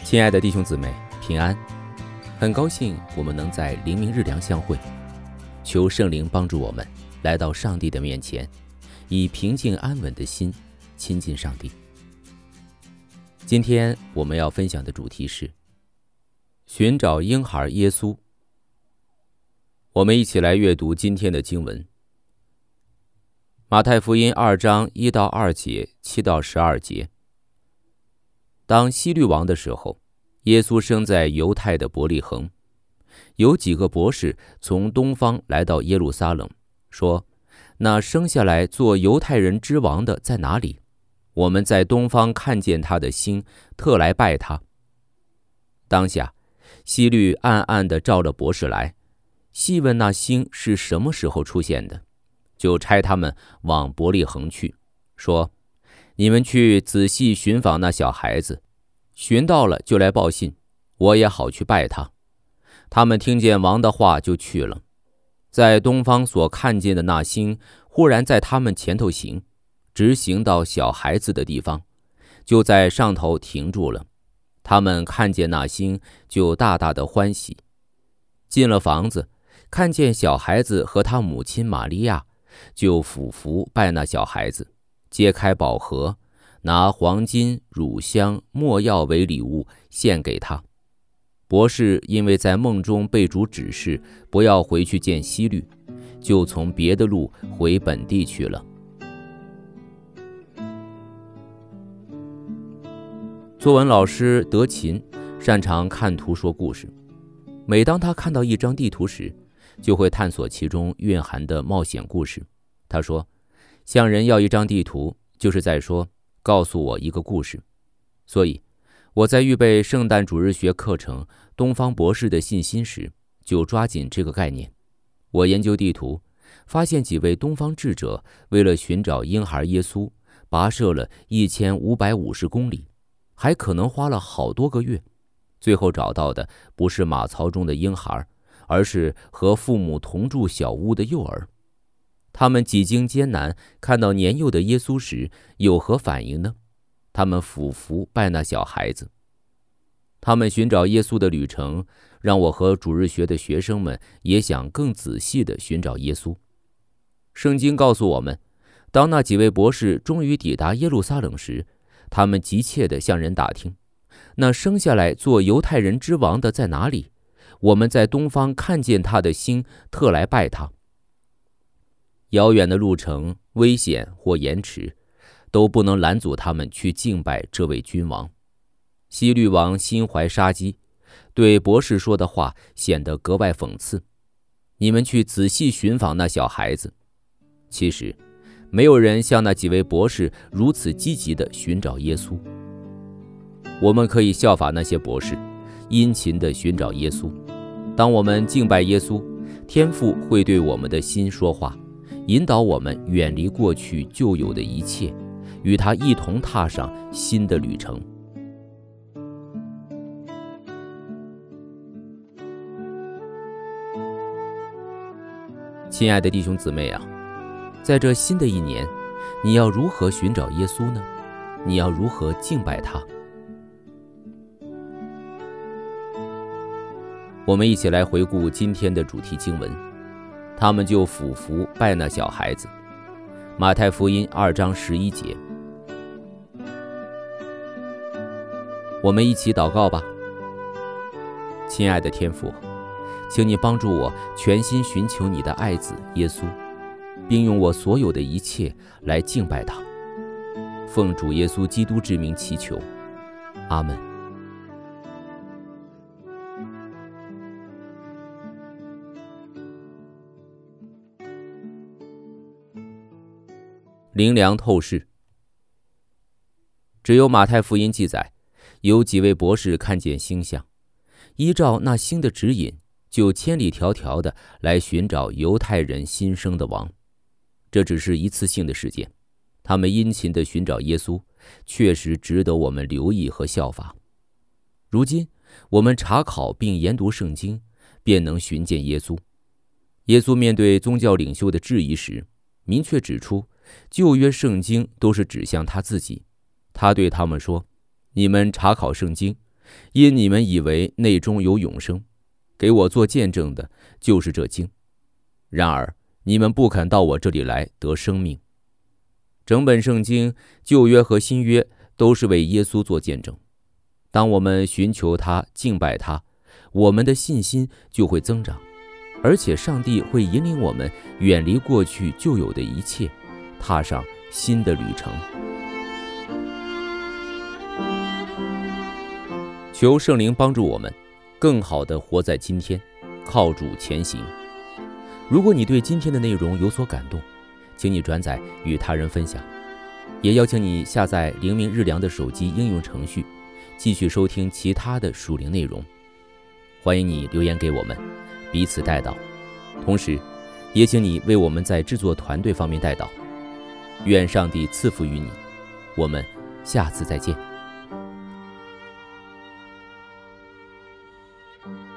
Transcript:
亲爱的弟兄姊妹，平安！很高兴我们能在灵明日粮相会，求圣灵帮助我们来到上帝的面前，以平静安稳的心亲近上帝。今天我们要分享的主题是寻找婴孩耶稣。我们一起来阅读今天的经文，马太福音2章1到2节、7到12节。当希律王的时候，耶稣生在犹太的伯利恒。有几个博士从东方来到耶路撒冷，说：那生下来做犹太人之王的在哪里？我们在东方看见他的星，特来拜他。当下希律暗暗地召了博士来，细问那星是什么时候出现的，就差他们往伯利恒去，说：你们去仔细寻访那小孩子，寻到了就来报信，我也好去拜他。他们听见王的话就去了。在东方所看见的那星忽然在他们前头行，直行到小孩子的地方，就在上头停住了。他们看见那星，就大大的欢喜。进了房子，看见小孩子和他母亲玛利亚，就俯伏拜那小孩子，揭开宝盒，拿黄金、乳香、没药为礼物献给他。博士因为在梦中被主指示不要回去见希律，就从别的路回本地去了。作文老师德勤擅长看图说故事，每当他看到一张地图时，就会探索其中蕴含的冒险故事。他说，向人要一张地图，就是在说告诉我一个故事。所以我在预备圣诞主日学课程东方博士的信心时，就抓紧这个概念。我研究地图，发现几位东方智者为了寻找婴孩耶稣，跋涉了1550公里，还可能花了好多个月，最后找到的不是马槽中的婴孩，而是和父母同住小屋的幼儿。他们几经艰难看到年幼的耶稣时，有何反应呢？他们俯伏拜那小孩子。他们寻找耶稣的旅程，让我和主日学的学生们也想更仔细地寻找耶稣。圣经告诉我们，当那几位博士终于抵达耶路撒冷时，他们急切地向人打听，那生下来做犹太人之王的在哪里？我们在东方看见他的星，特来拜他。遥远的路程、危险或延迟，都不能拦阻他们去敬拜这位君王。希律王心怀杀机，对博士说的话显得格外讽刺：你们去仔细寻访那小孩子。其实没有人像那几位博士如此积极地寻找耶稣。我们可以效法那些博士，殷勤地寻找耶稣。当我们敬拜耶稣，天父会对我们的心说话，引导我们远离过去旧有的一切，与他一同踏上新的旅程。亲爱的弟兄姊妹啊，在这新的一年，你要如何寻找耶稣呢？你要如何敬拜他？我们一起来回顾今天的主题经文，他们就俯伏拜那小孩子。马太福音2章11节。我们一起祷告吧。亲爱的天父，请你帮助我全心寻求你的爱子耶稣，并用我所有的一切来敬拜他。奉主耶稣基督之名祈求，阿们。灵粮透视。只有马太福音记载，有几位博士看见星象，依照那星的指引，就千里迢迢地来寻找犹太人新生的王。这只是一次性的事件，他们殷勤地寻找耶稣，确实值得我们留意和效法。如今我们查考并研读圣经，便能寻见耶稣。耶稣面对宗教领袖的质疑时，明确指出旧约圣经都是指向他自己。他对他们说，你们查考圣经， 因你们以为内中有永生，给我做见证的就是这经。然而你们不肯到我这里来得生命。整本圣经，旧约和新约都是为耶稣做见证。当我们寻求他、敬拜他，我们的信心就会增长，而且上帝会引领我们远离过去旧有的一切，踏上新的旅程。求圣灵帮助我们更好地活在今天，靠主前行。如果你对今天的内容有所感动，请你转载与他人分享，也邀请你下载灵命日粮的手机应用程序，继续收听其他的属灵内容。欢迎你留言给我们，彼此代祷。同时也请你为我们在制作团队方面代祷。愿上帝赐福于你，我们下次再见。